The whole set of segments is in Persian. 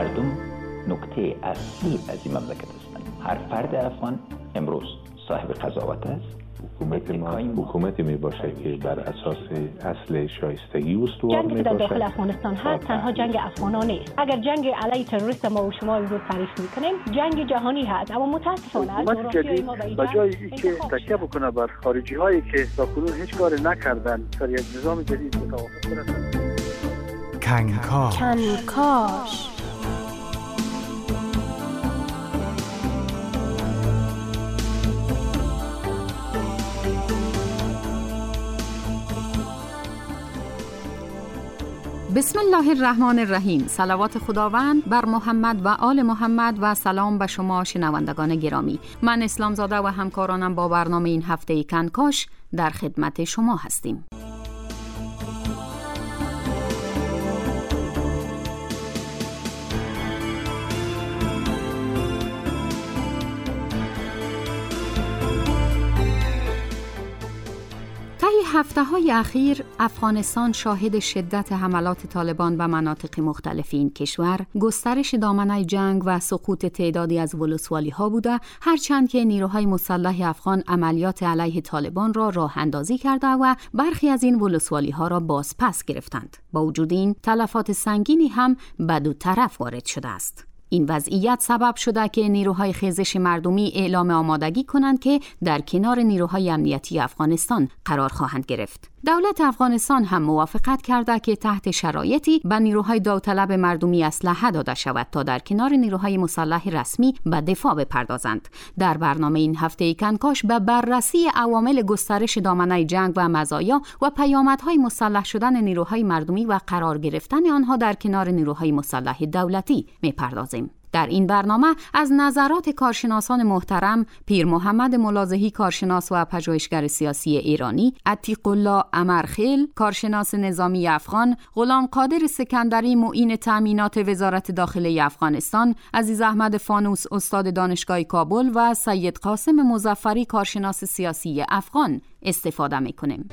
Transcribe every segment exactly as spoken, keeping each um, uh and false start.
مردم نکته اصلی از این مملکت هستند. هر فرد افغان امروز صاحب قضاوت است. حکومت ما حکومتی می باشه که بر اساس اصل شایستگی استوار می باشه. جنگی که در داخل افغانستان هست تنها جنگ افغانان نیست. اگر جنگ علیه تروریست ما و شما امروز تعریف میکنیم، جنگ جهانی هست، اما متاسفانه جغرافیای ما به جای اینکه تکیه بکنه بر خارجی هایی که تاکنون هیچ کاری نکردن در یک نظام جدید متوافق کنند. کنکاش کنکاش بسم الله الرحمن الرحیم. صلوات خداوند بر محمد و آل محمد و سلام به شما شنوندگان گرامی. من اسلام زاده و همکارانم با برنامه این هفته کنکاش در خدمت شما هستیم. هفته های اخیر افغانستان شاهد شدت حملات طالبان به مناطق مختلف این کشور، گسترش دامنه جنگ و سقوط تعدادی از ولسوالی ها بوده، هرچند که نیروهای مسلح افغان عملیات علیه طالبان را راه اندازی کرده و برخی از این ولسوالی ها را بازپس گرفتند. با وجود این تلفات سنگینی هم به دو طرف وارد شده است. این وضعیت سبب شده که نیروهای خیزش مردمی اعلام آمادگی کنند که در کنار نیروهای امنیتی افغانستان قرار خواهند گرفت. دولت افغانستان هم موافقت کرده که تحت شرایطی به نیروهای داوطلب مردمی اسلحه داده شود تا در کنار نیروهای مسلح رسمی به دفاع بپردازند. در برنامه این هفته کنکاش به بررسی عوامل گسترش دامنه جنگ و مزایا و پیامدهای مسلح شدن نیروهای مردمی و قرار گرفتن آنها در کنار نیروهای مسلح دولتی میپردازیم. در این برنامه از نظرات کارشناسان محترم پیر محمد ملاذحی، کارشناس و پژوهشگر سیاسی ایرانی، عتیق الله امرخیل، کارشناس نظامی افغان، غلام قادر سکندری، معین تامینات وزارت داخله افغانستان، عزیز احمد فانوس، استاد دانشگاه کابل و سید قاسم مظفری، کارشناس سیاسی افغان استفاده می‌کنیم.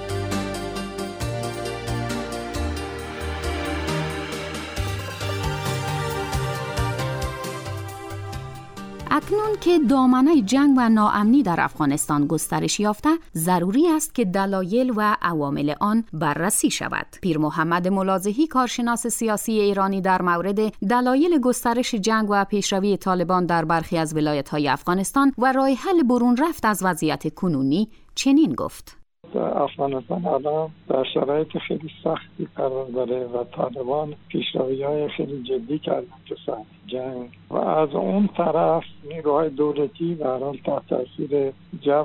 اکنون که دامنه جنگ و ناامنی در افغانستان گسترش یافته، ضروری است که دلایل و عوامل آن بررسی شود. پیر محمد ملاذحی، کارشناس سیاسی ایرانی، در مورد دلایل گسترش جنگ و پیشروی طالبان در برخی از ولایت‌های افغانستان و راه حل برون رفت از وضعیت کنونی چنین گفت: افغانستان الان در شرایط خیلی سختی قرار داره و طالبان پیشروی‌های خیلی جدی کردن تو صحنه جنگ و از اون طرف نیروهای دولتی به هر حال تحت تاثیر جو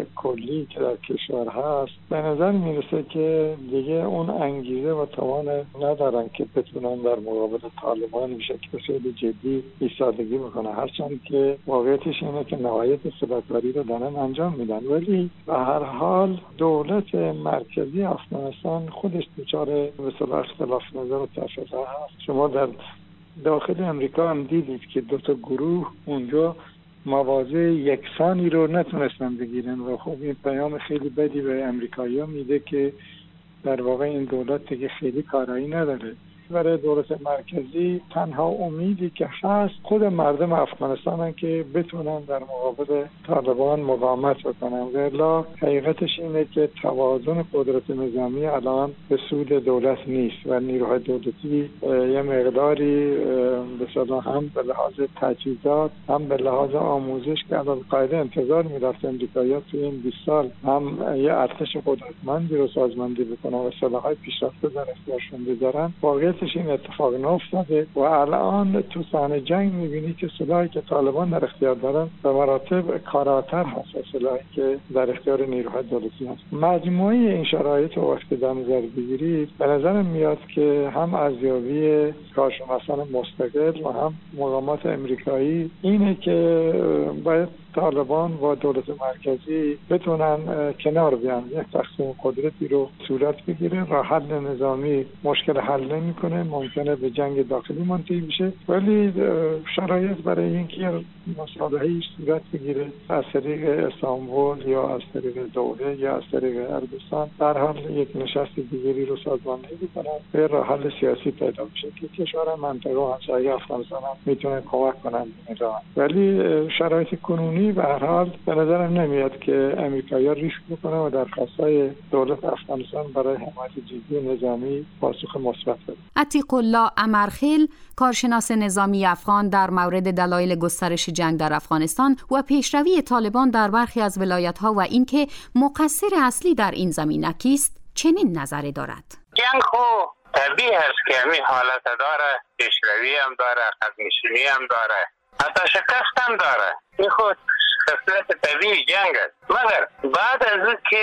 کلی که در کشور هست به نظر میرسه که دیگه اون انگیزه و توان ندارن که بتونن در مقابل طالبان به شکل خیلی جدی ایستادگی بکنن، هرچند که واقعیتش اینه که نهایت سلطه‌وری رو دارن انجام میدن، ولی به هر حال دولت مرکزی افغانستان خودش دچار به اصطلاح اختلاف نظر و تفرقه هست. شما در داخل امریکا هم دیدید که دو تا گروه اونجا مواضع یکسانی رو نتونستن بگیرن و خب این پیام خیلی بدی به امریکایی‌ها میده که در واقع این دولت دیگه خیلی کارایی نداره. برای دولت مرکزی تنها امیدی که هست خود مردم افغانستان هستند که بتونن در مقابل طالبان مقاومت بکنن. ولی حقیقتش اینه که توازن قدرت نظامی الان به سود دولت نیست و نیروهای دولتی یه مقداری به صلاح هم به لحاظ تجهیزات هم به لحاظ آموزش که الان قاعده انتظار می‌رفت امریکایی‌ها توی این بیست سال هم یه ارتش قدرتمندی رو سازماندهی بکنن و سلاح‌های پیشرفته در اختیارشون بذارن. واقعا این اتفاق نافتاده و الان تو صحنه جنگ میبینی که سلاحی که طالبان در اختیار دارن به مراتب کاراتر هست از سلاحی که در اختیار نیروهای دولتی هست. مجموعه این شرایط رو وقتی در نظر بگیرید به نظر میاد که هم ارزیابی کارشناسان مستقل و هم مقامات امریکایی اینه که باید طالبان و دولت مرکزی بتونن کنار بیان، یک تقسیم قدرتی رو صورت بگیره. راه حل نظامی مشکل حل نمیکنه، ممکنه به جنگ داخلی منتهی بشه، ولی شرایط برای اینکه مصالحه‌ای صورت بگیره از طریق استانبول یا از طریق دوله یا از طریق عربستان، در حال یک نشست دیگری رو سازماندهی بکنن به راه حل سیاسی پیدا بشه که کشور منطقه و همسایه افغانستان هم میتونه کمک کنن به راه. ولی شرایط کنونی به هر حال به نظرم نمیاد که امریکایی‌ها ریسک بکنه و درخواست‌های دولت افغانستان برای حمایت جدی نظامی پاسخ مثبت بده. عتیق الله امرخیل، کارشناس نظامی افغان، در مورد دلایل گسترش جنگ در افغانستان و پیشروی طالبان در برخی از ولایت‌ها و اینکه مقصر اصلی در این زمینه کیست، چنین نظری دارد. جنگ خو طبیعی است که همین حالت داره، پیشروی هم داره، قدم‌نشینی هم داره، حتی شکست هم داره. این خود خصلت طبیعی جنگ است. مگر بعد از این که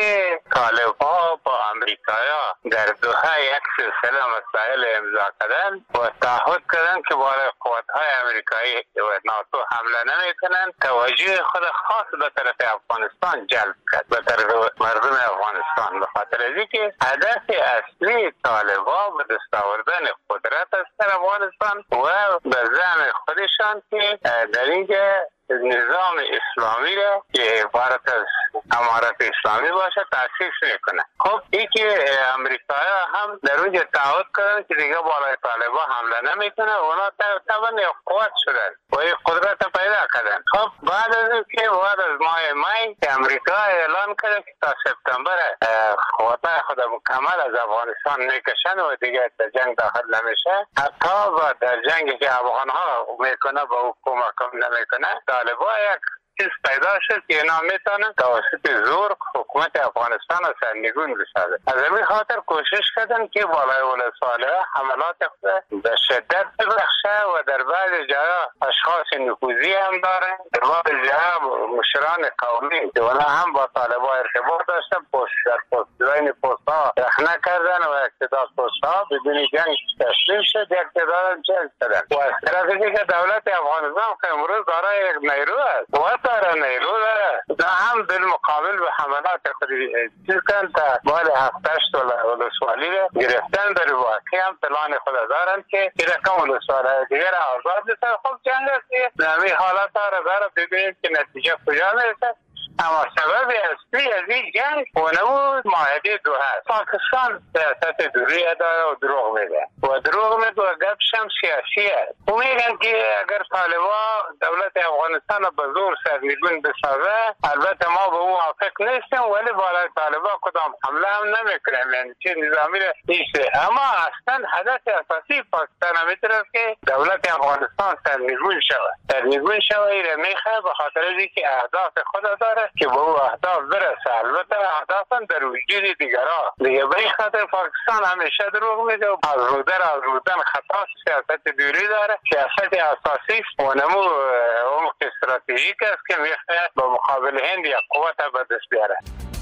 طالب‌ها با امریکایی‌ها در دوحه یک سلسله مسائل امضا کردن و تعهد کردن که بالای قوت‌های امریکایی و ناتو حمله نمی‌کنند، توجه خود خاص به طرف افغانستان جلب کرد، به طرف مردم افغانستان، به خاطر اینکه هدف اصلی طالب‌ها به دست آوردن قدرت است در افغانستان و به زعم خودشان که در اینجا نظام اسلامی را که عبارت از امارت اسلامی باشه تأسیس میکنه. خب این که امریکایی هم در اونجا تعهد کردن که دیگه بالای طالبا حمله نمیکنه، اونا طبعا قوت شدن و این قدرت پیدا کردن. خب بعد از این که بعد از ماه مای که امریکا اعلان کرده که تا سپتامبر قوتای خود مکمل از افغانستان میکشن و دیگه در جنگ داخل نمیشه، حتی با در جنگی که افغانها میکنه با حکومت کم نمیکنه، طالبا یک چیز پیدا شد که اینا میتونن توسط زور حکومت افغانستان رو سرنگون بسازه. از همین خاطر کوشش کردن که بالای ولسوالی حملات خود به شدت ببخشه و در بعض جاها اشخاص نفوذی هم دارن، در بعض جاها مشران قومی که اونا هم با طالبا ارتباط داشتن، پشت در پست‌های پست‌ها رخنه کردن و اقتدار پست‌ها بدون جنگ تسلیم شد، اقتدار جنگ کردن. و از طرف دیگه دولت افغانستان که امروز دارای یک نیرو است و داره نیرو داره، هم بالمقابل به حملات خودی چیز کن تا باید هفتشت ولسوالی را گرفتن در واقعی هم پلان خود دارن که این رقم ولسوالی دیگر آزاد بسن. خب جنگ است که نمی حالت ها را داره ببینید که نتیجه کجا میرسه. اما سبب اصلی از این جنگ ونمود معاهده دوحه است. پاکستان سیاست دوری داره و دروغ میگه و دروغ میگه و گپش هم سیاسی است. و میگن که اگر طالبا دولت افغانستان رو به زور سرنگون بسازه، البته ما به اون موافق نیستیم، ولی بالای طالبا کدام حمله هم نمیکنیم، یعنی چه نظامی را نیست. اما اصلا هدف اساسی پاکستان میتونه که دولت افغانستان سرنگون شود. سرنگون شود این را میخواه به خاطر اینکه اهداف خود داره که به اون اهداف برسه. البته اهداف هم در وجود دیگرها دیگه. به این خاطر پاکستان همیشه دروغ میگه و از رودن از رودن خطا سیاست دوری داره، سیاست اساسی و نمو عمق استراتژیک است که میخواه با مقابل هند یا قوت به دست بیاره.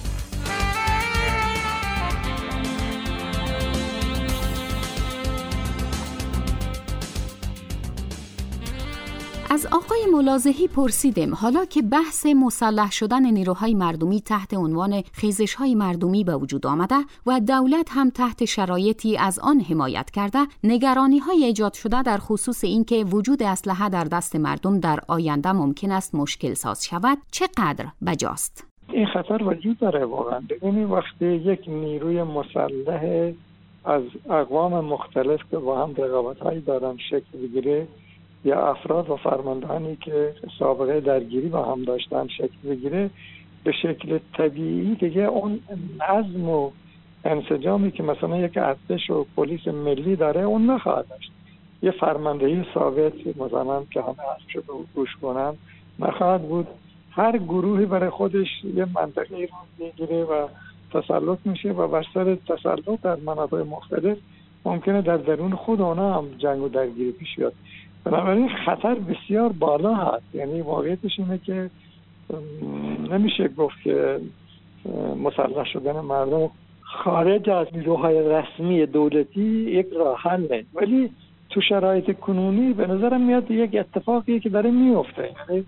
از آقای ملاذحی پرسیدیم حالا که بحث مسلح شدن نیروهای مردمی تحت عنوان خیزش‌های مردمی به وجود آمده و دولت هم تحت شرایطی از آن حمایت کرده، نگرانی‌های ایجاد شده در خصوص اینکه وجود اسلحه در دست مردم در آینده ممکن است مشکل ساز شود، چقدر بجاست؟ این خطر وجود داره واقعا. ببینید وقتی یک نیروی مسلح از اقوام مختلف که با هم رقابت‌هایی دارن شکل بگیره یا افراد و فرماندهانی که سابقه درگیری با هم داشتن شکل بگیره، به شکل طبیعی دیگه اون نظم و انسجامی که مثلا یک ارتش و پلیس ملی داره اون نخواهد داشت. یه فرماندهی ثابت مثلا که همه حرفشو گوش کنن نخواهد بود. هر گروهی برای خودش یه منطقه‌ای رو میگیره و تسلط میشه و بر سر تسلط در مناطق مختلف ممکنه در درون خود اونا هم جنگ و درگیری پیش بیاد. بنابراین خطر بسیار بالا هست. یعنی واقعیتش اینه که نمیشه گفت که مسلح شدن مردم خارج از نیروهای رسمی دولتی یک راه حله، ولی تو شرایط کنونی به نظرم میاد یک اتفاقیه که داره میفته. یعنی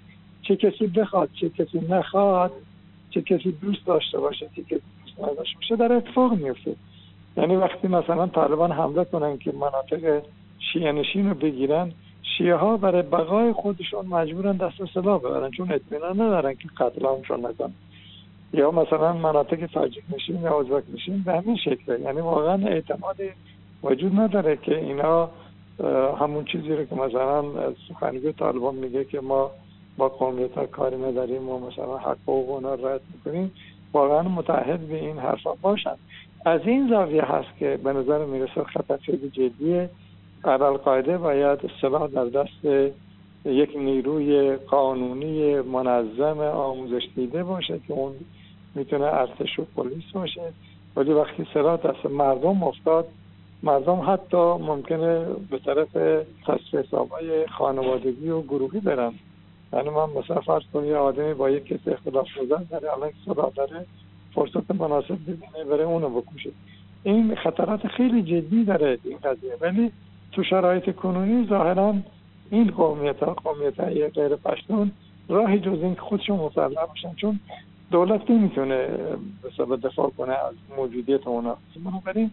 چه کسی بخواد چه کسی نخواد، چه کسی دوست داشته باشه چه کسی دوست نداشته باشه، در اتفاق میفته. یعنی وقتی مثلا طالبان حمله کنن که مناطق شیعه نشین رو بگیرن، شیعه ها برای بقای خودشون مجبورن دست سلاح ببرن چون اطمینان ندارن که قتل عامشون نکنن. یا مثلا مناطق تاجیک نشین یا ازبک نشین به همین شکله. یعنی واقعا اعتمادی وجود نداره که اینا همون چیزی رو که مثلا سخنگوی طالبان میگه که ما با قومیت ها کاری نداریم و مثلا حق و حقوق اونا رعایت میکنیم، واقعا متعهد به این حرفا باشن. از این زاویه هست که به نظر میرسه خطر خیلی جدیه. القاعده باید سلاح در دست یک نیروی قانونی منظم آموزش دیده باشه که اون میتونه ارتش و پلیس باشه، ولی وقتی سلاح دست مردم افتاد، مردم حتی ممکنه به طرف تصفیه حسابای خانوادگی و گروهی برن. یعنی من مثلا فرض کنم یه آدمی با یک کسی اختلاف شدن داره، الان سلاح داره، فرصت مناسب ببینه بره اونو بکشه. این خطرات خیلی جدی داره این قضیه، ولی تو شرایط کنونی ظاهرا این قومیت ها قومیت های غیر پشتون راهی جز این که خودشون مسلح باشن، چون دولت نمیتونه به دفاع کنه از موجودیت اونا. بنابراین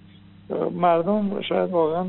مردم شاید واقعا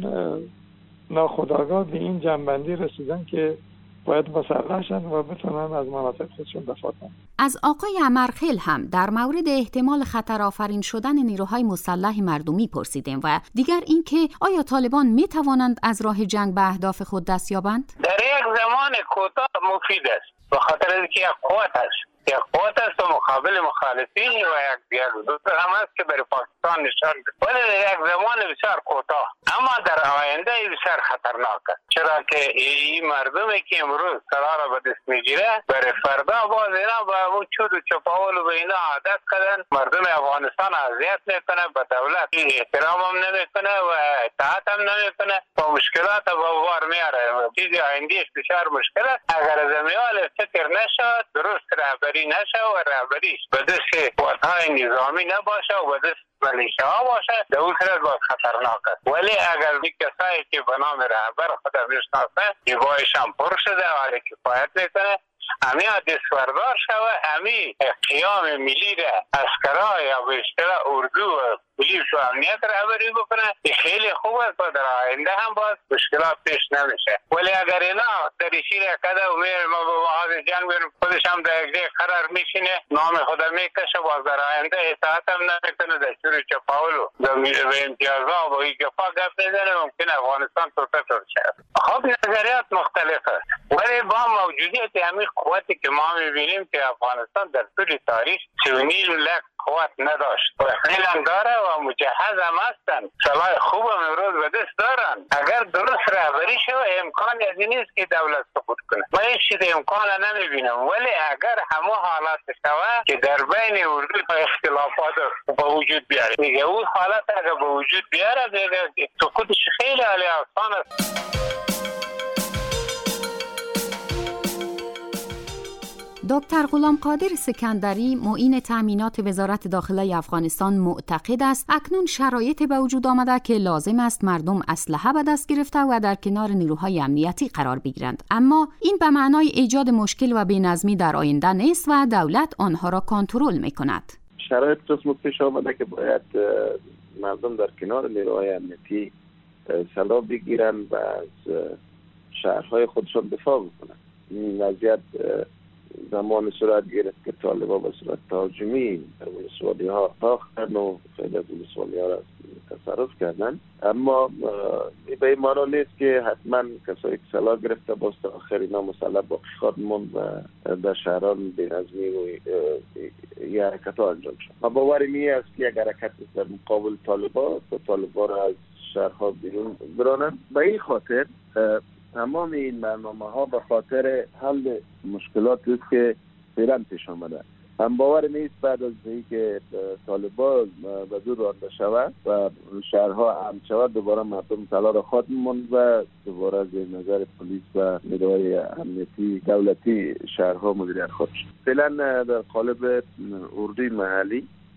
ناخودآگاه به این جنبندی رسیدن که باید مسلح شن و بتونن از مناطق خودشون دفاع کنن. از آقای عمرخیل هم در مورد احتمال خطر آفرین شدن نیروهای مسلح مردمی پرسیدیم و دیگر اینکه آیا طالبان می توانند از راه جنگ به اهداف خود دست یابند؟ در یک زمان کوتاه مفید است، به خاطر اینکه یک قوت است، یک قوت است و مقابل مخالفین و یک یک دوست هم است که برای پاکستان نشان بده، ولی در یک زمان بسیار کوتاه، اما در آینده بسیار خطرناک است. چرا که این مردمی که امروز سلاح را به دست میگیره برای فردا باز اینا به اون چود و چپاول و به اینا عادت کردن. مردم افغانستان اذیت میکنه، به دولت احترام هم نمیکنه و اطاعت هم نمیکنه و مشکلات به بار میاره. چیزی آیندهش بسیار مشکل است. اگر از امیال فکر نشد، درست رهبری نشه و رهبریش به دست قوت‌های نظامی نباشه و به دست ملیشه ها باشه، در اون صورت باید خطرناک است. ولی اگر این کسایی که به نام رهبر خودم میشناسه جیبایش هم پر شده ولی کفایت میکنه، امی دستوردار شوه، امی قیام ملی را عسکرها یا به اصطلاح اردو و پلیس و امنیت رهبری بکنه، خیلی خوب است و در آینده هم باز مشکلات پیش نمیشه. ولی اگر اینا در شیر کده و میره ما به محاض جنگ بریم، خودش هم در یک قرار میشینه، نام خود میکشه، باز در آینده اطاعت هم نمیکنه، در شور چپاول و به امتیازها و این گفا گفت میزنه، ممکن افغانستان توسعه شد. خب نظریات مختلف است، ولی با موجودیت همین قوتی که ما میبینیم که افغانستان در طول تاریخ سونیل لک قوت نداشت و فعلا داره و مجهز هم هستن، سلاح خوب هم امروز به دست دارن. اگر درست رهبری شو امکان از این نیست که دولت سقوط کنه، من این چیز امکان نمیبینم. ولی اگر همه حالات شوه که در بین اردو اختلافات به وجود بیاره، دیگه اون حالت اگر به وجود بیاره دیگه سقوطش خیلی عالی آسان است. دکتر غلام قادر سکندری معین تأمینات وزارت داخله افغانستان معتقد است اکنون شرایط به وجود آمده که لازم است مردم اسلحه به دست گرفته و در کنار نیروهای امنیتی قرار بگیرند، اما این به معنای ایجاد مشکل و بی‌نظمی در آینده نیست و دولت آنها را کنترل می‌کند. شرایط قسم پیش آمده که باید مردم در کنار نیروهای امنیتی سلاح بگیرند و از شهرهای خودشان دفاع بکنند. این وضعیت زمان صورت گرفت که طالبان به صورت تهاجمی در ولسوالی ها تاختن و خیلی از ولسوالی ها را تصرف کردن، اما به این معنی نیست که حتما کسایی که سلاح گرفته باز تا آخر اینا مسلح باقی خواهد ماند و در شهران بی‌نظمی و یه حرکت ها انجام شد. ما باورم این است که یک حرکت در مقابل طالبان تا طالبان را از شهرها بیرون برانند. به این خاطر تمام این برنامه ها به خاطر حل مشکلات است که فعلا پیش آمده. هم باور نیست بعد از اینکه طالبان به دور رانده شود و شهرها امن شود دوباره مردم سلاح را خواهد ماند و دوباره زیر نظر پلیس و نیروهای امنیتی دولتی شهرها مدیریت خواهد شد. فعلا در قالب اردوی محلی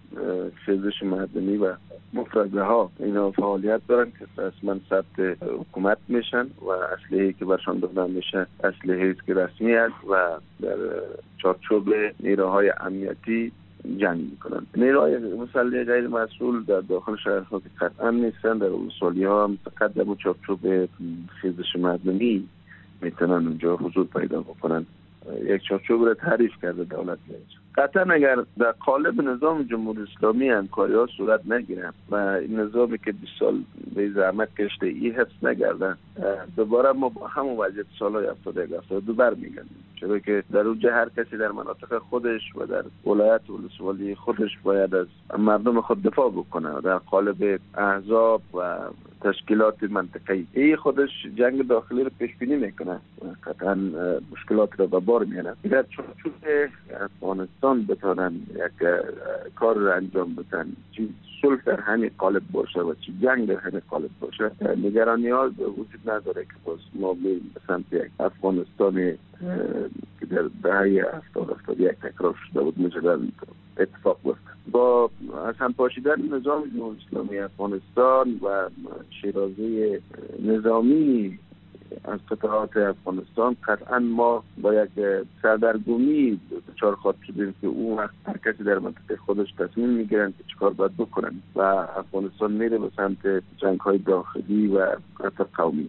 خیزش مدنی و مفرده ها اینا فعالیت دارن که رسما ثبت حکومت میشن و اسلحه‌ای که برشان داده میشه اسلحه‌ای است که رسمی است و در چارچوب نیروهای امنیتی جنگ میکنن. نیروهای مسلح غیر مسئول در داخل شهرها که قطعا نیستن، در ولسوالی ها هم فقط در چارچوب خیزش مدنی میتونن اونجا حضور پیدا بکنن. یک چارچوب را تعریف کرده دولت اینجا. قطعا اگر در قالب نظام جمهوری اسلامی همکاری ها صورت نگیرن و این نظامی که بیست سال به زحمت کشته ای حفظ نگردن، دوباره ما با همون وضعیت سالهای هفتاد و یک هفتاد و دو برمیگردیم. چرا که در اونجا هر کسی در مناطق خودش و در ولایت ولسوالی خودش باید از مردم خود دفاع بکنه در قالب احزاب و تشکیلات منطقه‌ای. این خودش جنگ داخلی رو پیش بینی میکنه، قطعا مشکلات رو به بار میاره. در چارچوب افغانستان بتونن یک کار رو انجام بدن، چی صلح در همین قالب باشه و چی جنگ در همین قالب باشه، نگرانی ها وجود نداره که باز ما به سمت یک افغانستان که در دهه هفتاد هفتاد و یک تکرار شده بود مجدد اتفاق بیفته. با از هم پاشیدن نظام جمهوری اسلامی افغانستان و شیرازه نظامی از قطعات افغانستان قطعا ما با یک سردرگمی دچار خواهد شدیم که اون وقت هر کسی در منطقه خودش تصمیم میگیرن که چیکار باید بکنن و افغانستان میره به سمت جنگ‌های داخلی و قتل قومی.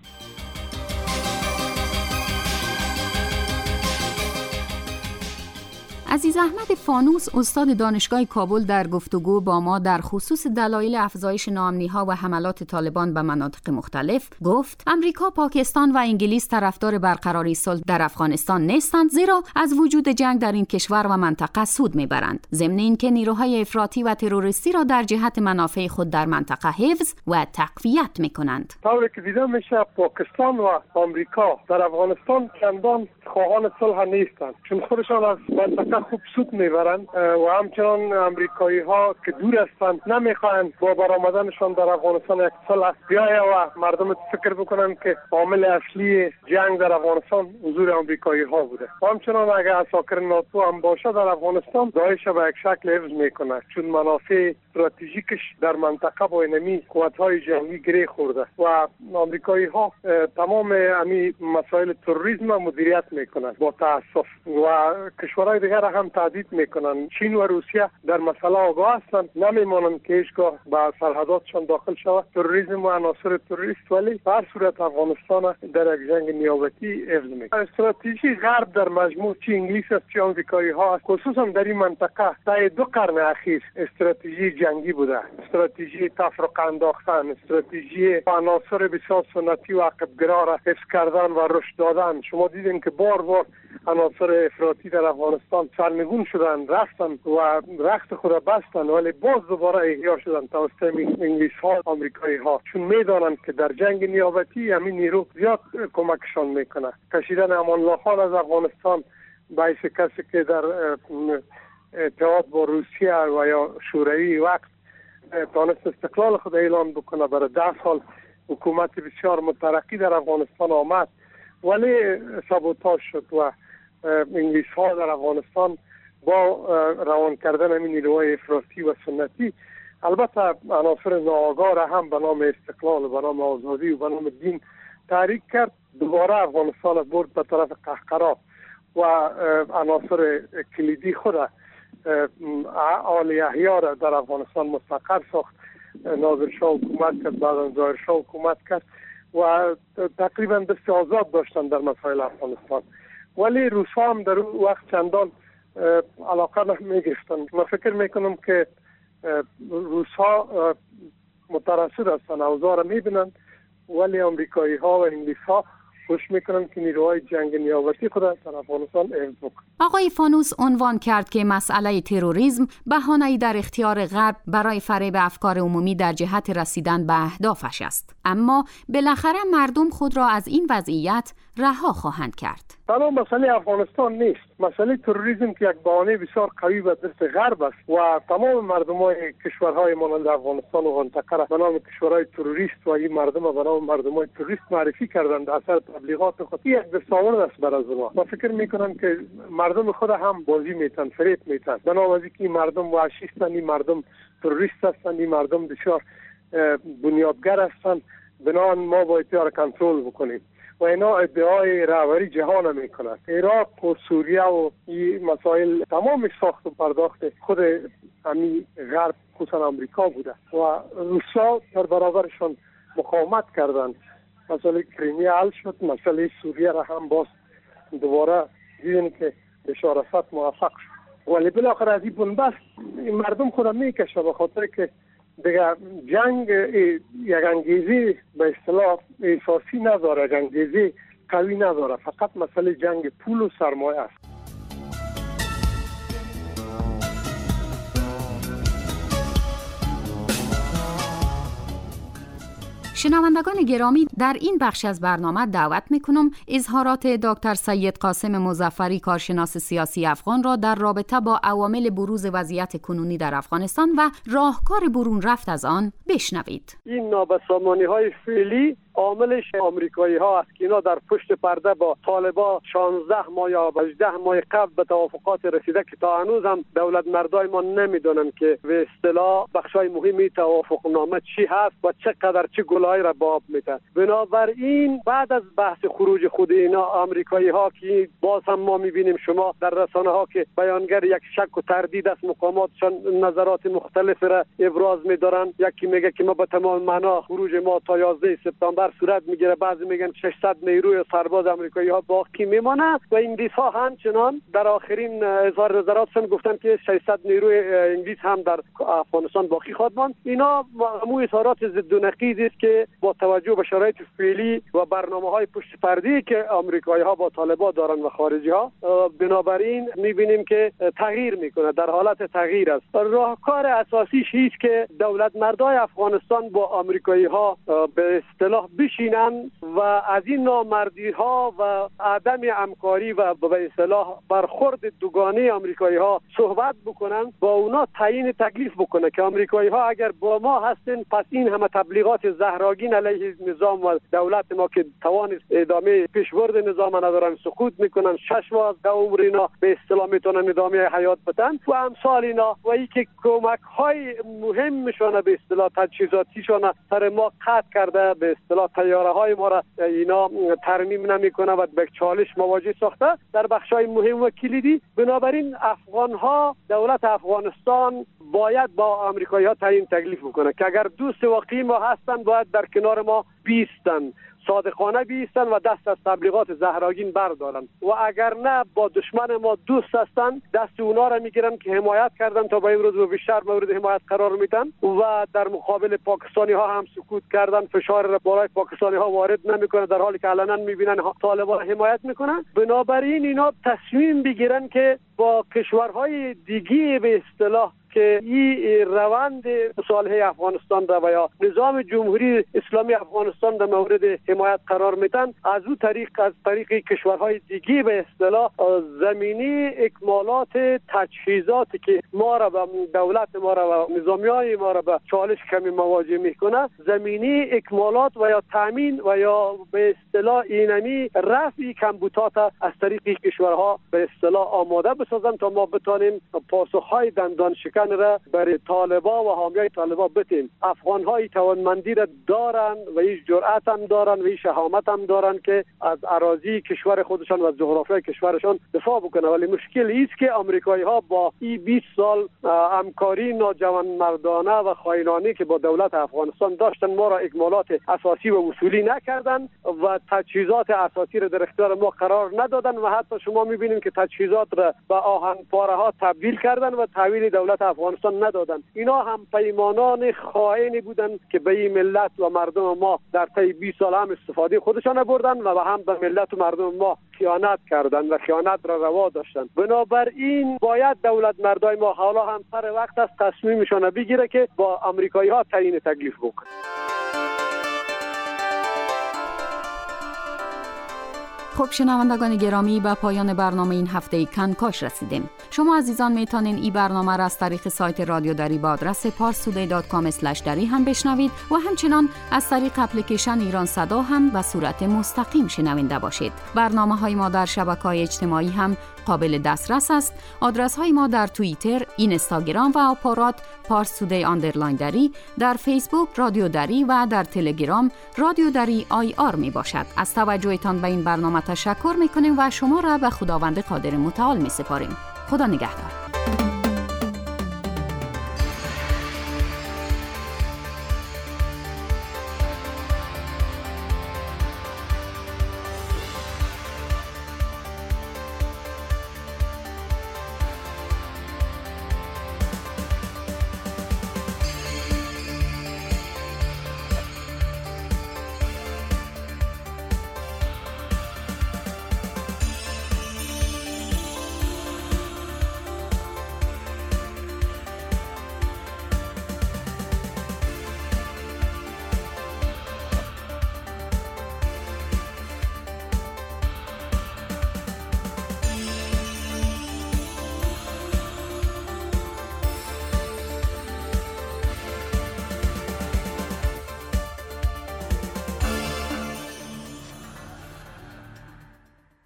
عزیز احمد فانوس، استاد دانشگاه کابل، در گفتگو با ما در خصوص دلایل افزایش ناامنی‌ها و حملات طالبان به مناطق مختلف گفت امریکا، پاکستان و انگلیس طرفدار برقراری صلح در افغانستان نیستند، زیرا از وجود جنگ در این کشور و منطقه سود میبرند، ضمن اینکه نیروهای افراطی و تروریستی را در جهت منافع خود در منطقه حفظ و تقویت میکنند. طوری که دیده میشه پاکستان و آمریکا در افغانستان چندان خواهان صلح نیستند، چون خودشان از منطقه خوب سود میبرند و همچنان امریکایی ها که دور هستند نمیخواهند با برآمدنشان در افغانستان یک صلح بیاید و مردم فکر بکنن که عامل اصلی جنگ در افغانستان حضور امریکایی ها بوده. و همچنان اگر اساکر ناتو هم باشه در افغانستان داعش به یک شکل حفظ میکنه، چون منافع استراتژیکش در منطقه با اینمی قوت‌های جنگی گره خورده و امریکایی ها تمام امی مسائل تروریسم مدیریت میکنن با تاسف و کشورهای دیگر هم تهدید میکنن. چین و روسیه در مسئله آگاه هستند، نمیمانند که هیچگاه به سرحداتشان داخل شود تروریسم و عناصر تروریست، ولی به هر صورت افغانستان در یک جنگ نیابتی حفظ میکنه. استراتژی غرب در مجموع چه انگلیس است چه آمریکایی ها، خصوصا در این منطقه تا دو قرن اخیر استراتژی جنگی بوده، استراتژی تفرقه انداختن، استراتژی عناصر بسیار سنتی و عقب‌گرا را حفظ کردن و رشد دادن. شما دیدین که بار بار عناصر افراطی در افغانستان سرنگون شدن، رفتن و رخت خود را بستن، ولی باز دوباره احیا شدن توسط انگلیس ها، آمریکایی ها، چون میدانند که در جنگ نیابتی همین نیرو زیاد کمکشان میکنه. کشیدن امان الله خان از افغانستان باعث کسی که در اتحاد با روسیه و یا شوروی وقت تانست استقلال خود اعلان بکنه، برای ده سال حکومت بسیار مترقی در افغانستان آمد، ولی سابوتاژ شد و انگلیس ها در افغانستان با روان کردن این نیروهای افراطی و سنتی، البته عناصر ناآگاه را هم به نام استقلال و به نام آزادی و به نام دین تحریک کرد، دوباره افغانستان برد به طرف قهقرا و عناصر کلیدی خود آل یحیی را در افغانستان مستقر ساخت. نادرشاه حکومت کرد، بعد ظاهرشاه حکومت کرد و تقریبا دست آزاد داشتن در مسائل افغانستان، ولی روس‌ها هم در اون وقت چندان علاقه نمی‌گرفتن. من فکر میکنم که روس‌ها مترصد هستن، اوضاع را میبینن، ولی آمریکایی ها و انگلیس ها خوش میکنن که نیروهای جنگ نیابتی خود در افغانستان حفظ بکنن. آقای فانوس عنوان کرد که مسئله تروریسم بهانه‌ای در اختیار غرب برای فریب افکار عمومی در جهت رسیدن به اهدافش است، اما بالاخره مردم خود را از این وضعیت رها خواهند کرد. تنها مسئله افغانستان نیست، مسئله تروریسم که یک بهانه بسیار قوی به دست غرب است و تمام مردمای کشورهای مانند افغانستان و منطقه را به نام کشورهای تروریست و این مردم را به نام مردمای تروریست معرفی کردند اثر تبلیغات خود. این یک دستاورد است برای اونها. من فکر میکنم که مردم خود هم بازی میتن، فریب میتن به نام از اینکه مردم وحشی هستند، این مردم تروریست هستند، این مردم بسیار بنیادگر هستند، بنابراین ما باید اینا را کنترل بکنیم و اینا ادعای رهبری جهان میکنند. عراق و سوریه و این مسائل تمام ساخت و پرداخت خود همین غرب خصوصا امریکا بوده و روسا در برابرشان مقاومت کردند. مسئله کریمیا حل شد، مسئله سوریه را هم باز دوباره دیدن که بشار اسد موفق شد، ولی بالاخره از این بنبست مردم خود میکشه به خاطر که دیگه جنگ یک انگیزه به اصطلاح احساسی نداره، انگیزه قوی نداره، فقط مسئله جنگ پول و سرمایه است. شنوندگان گرامی، در این بخش از برنامه دعوت میکنم اظهارات دکتر سید قاسم مظفری کارشناس سیاسی افغان را در رابطه با عوامل بروز وضعیت کنونی در افغانستان و راهکار برون رفت از آن بشنوید. این نابسامانی های فعلی عاملش آمریکایی ها است که اینا در پشت پرده با طالبان شانزده ماه یا هجده ماه قبل به توافقات رسیده که تا هنوز هم دولت مردای ما نمیدونن که به اصطلاح بخشای مهمی توافق نامه چی هست و چقدر چه گلای را باب میده. بنابراین بعد از بحث خروج خود اینا آمریکایی ها که باز هم ما میبینیم شما در رسانه ها که بیانگر یک شک و تردید از مقاماتشان نظرات مختلف را ابراز میدارن. یکی میگه که ما به تمام معنا خروج ما تا یازده سپتامبر صورت میگیره، بعضی میگن ششصد نیروی سرباز آمریکایی ها باقی میمانه و انگلیس ها همچنان در آخرین اظهار نظراتشون گفتن که ششصد نیروی انگلیس هم در افغانستان باقی خواهد ماند. اینا مو اظهارات ضد و نقیض است که با توجه به شرایط فعلی و برنامه‌های پشت پرده‌ای که آمریکایی ها با طالبان دارن و خارجی ها، بنابراین میبینیم که تغییر میکنه، در حالت تغییر است. راهکار اساسیش هیچ که دولت مردای افغانستان با آمریکایی ها به اصطلاح بشینن و از این نامردی ها و عدم همکاری و به اصطلاح برخورد دوگانه آمریکایی ها صحبت بکنن، با اونا تعیین تکلیف بکنه که آمریکایی ها اگر با ما هستن پس این همه تبلیغات زهراگین علیه نظام و دولت ما که توان ادامه پیشبرد نظام ندارن سقوط میکنن، شش ماه از عمر اینا به اصطلاح میتونن ادامه حیات بدن و امثال اینا و ای که کمک های مهم میشونه به اصطلاح تجهیزاتیشون سر ما قطع کرده، به اصطلاح تیاره های ما را اینا ترمیم نمیکنه و به چالش مواجه ساخته در بخش های مهم و کلیدی. بنابراین افغان ها، دولت افغانستان باید با آمریکایی ها تعیین تکلیف بکنه که اگر دوست واقعی ما هستن باید در کنار ما بیستن، صادقانه بیستن و دست از تبلیغات زهراگین بردارن و اگر نه با دشمن ما دوست هستن دست اونا را میگیرن که حمایت کردن تا به امروز و بیشتر مورد حمایت قرار میدن و در مقابل پاکستانی ها هم سکوت کردن، فشار را بالای پاکستانی ها وارد نمیکنه در حالی که علنا میبینن طالبان حمایت میکنن. بنابراین اینا تصمیم بگیرن که با کشورهای دیگه به اصطلاح که این روند مصالحه افغانستان را و یا نظام جمهوری اسلامی افغانستان در مورد حمایت قرار میدن، از او طریق از طریق کشورهای دیگه به اصطلاح زمینی اکمالات تجهیزاتی که ما را و دولت ما را و نظامیای ما را به چالش کمی مواجه میکنه، زمینی اکمالات و یا تامین و یا به اصطلاح اینمی رفع کمبودات از طریق کشورها به اصطلاح آماده بسازن تا ما بتانیم پاسخهای دندان شکن را برای طالبان و حامیای طالبان بتیم. افغان های توانمندی را دارن و هیچ جرأت هم دارن و هیچ شهامت هم دارن که از اراضی کشور خودشان و از جغرافیای کشورشان دفاع بکنه، ولی مشکل ایست که آمریکایی ها با این بیست سال همکاری ناجوانمردانه و خائنانه که با دولت افغانستان داشتن ما را اکمالات اساسی و اصولی نکردن و تجهیزات اساسی را در اختیار ما قرار ندادن و حتی شما میبینید که تجهیزات را به آهن پاره ها تبدیل کردن و تحویل دولت افغانستان ندادن. اینا هم پیمانان خائنی بودن که به این ملت و مردم ما در طی بیست سال هم استفاده خودشان بردن و هم به ملت و مردم ما خیانت کردن و خیانت را روا داشتن. بنابراین باید دولت مردای ما حالا هم سر وقت است تصمیمشان بگیره که با آمریکایی ها تعیین تکلیف بکنه. خب شنوندگان گرامی، به پایان برنامه این هفته کنکاش رسیدیم. شما عزیزان میتونین این برنامه را از طریق سایت رادیو دری با آدرس پارسودی دات کام اسلش دری هم بشنوید و همچنان از طریق اپلیکیشن ایران صدا هم به صورت مستقیم شنونده باشید. برنامه های ما در شبکه‌های اجتماعی هم قابل دسترس است. آدرس های ما در توییتر، اینستاگرام و آپارات پارسودی آندرلاین دری، در فیسبوک رادیو دری و در تلگرام رادیو دری آی آر می باشد. از توجهتان به این برنامه تشکر می کنیم و شما را به خداوند قادر متعال می سپاریم. خدا نگهدار.